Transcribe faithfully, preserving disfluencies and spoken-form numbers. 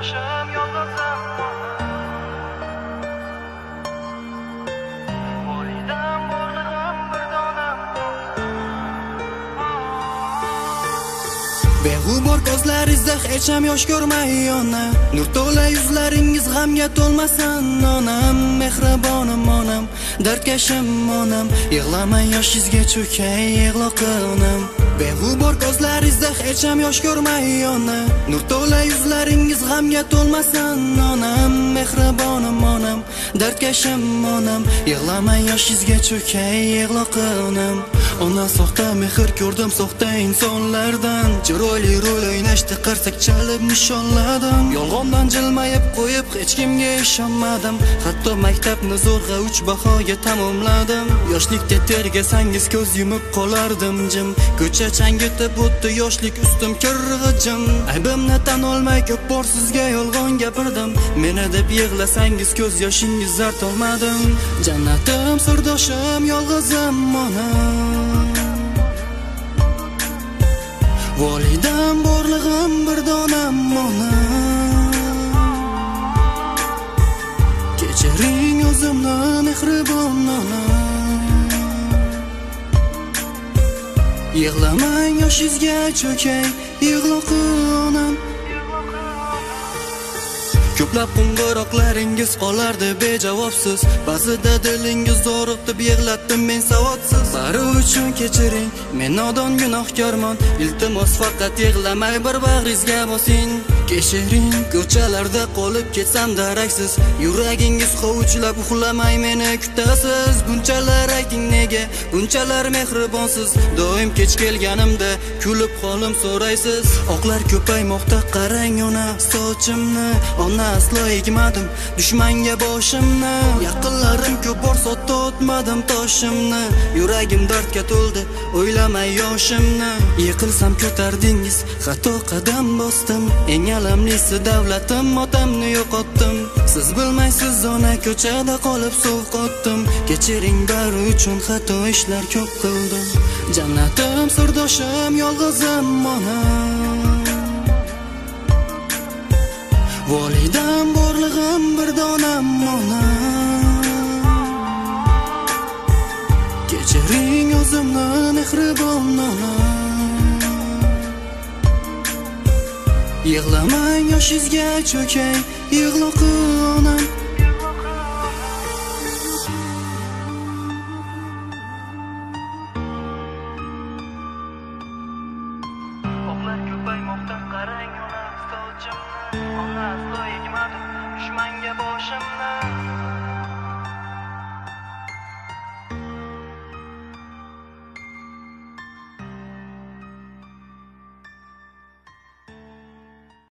sirdoshim yolg'izim volidam borlig'im bir donam beg'ubor ko'zlaringizda hech ham yosh ko'rmay ona nur to'la yuzlaringiz g'amga to'lmasin onam mehribonim onam dardkashim onam yig'lamay yoshingizga cho'kay yig'loqinim beg'ubor ko'zlaringizda hech ham yosh ko'rmay ona nur to'la yuzlaringiz g'amga to'lmasin onam mehribonim onam dardkashim onam yig'lamay yoshingizga cho'kay yig'loqinim ona soxta mehr ko'rdim soxta insonlardan chiroyli rol o'ynashdi qarsak chalib nishonladim yolg'ondan jilmayib qo'yib hech kimga ishonmadim hatto maktabni zo'rg'a uch bahoga tamomladim yoshlikda tergasangiz ko'z yumib qolardim jim ko'cha changitib o'tdi yoshlik ustim kirg'ijim aybimni tan olmay ko'p bor sizga yolg'on gapirdim meni deb yig'lasangiz ko'z yoshingiz zart olmadim jannatim sirdoshim yolg'izim onam volidam borlig'im bir donam onam kechiring o'zimni mehribon onam yig'lamang yoshingizga cho'kay yig'loqonam ko'plab qo'ng'iroqlaringiz qolardi bejavobsiz ba'zida dilingiz zo'riqtib yig'latdim men savodsiz bari uchun kechiring men nodon gunohkorman iltimos faqat yig'lamay bir bag'ringizga bosing kechiring ko'chalarda qolib ketsam daraksiz yuragingiz hovuchlab uxlamay meni kutasiz bunchalar ayting nega bunchalar mehribonsiz doim kech kelganimda kulib qolim so'raysiz oqlar ko'paymoqda qarang ona sochimni ona aslo egmadim dushmanga boshimni yaqinlarim ko'p bor sotda o'tmadim toshimni yuragim dardga to'ldi o'ylamay yoshimni yiqilsam ko'tardingiz xato qadam bosdim eng alamlisi davlatim otamni yo'qotdim siz bilmaysiz ona ko'chada qolib sovqotdim kechiring bari uchun xato ishlar ko'p qildim jannatim sirdoshim yolg'izim onam volidam borlig'im bir donam onam kechiring o'zimni mehribon onam yig'lamang yoshingizga cho'kay yig'loqonam oqlar ko'paymoqda qarang ona sochimni ona aslo egmadim dushmanga boshimni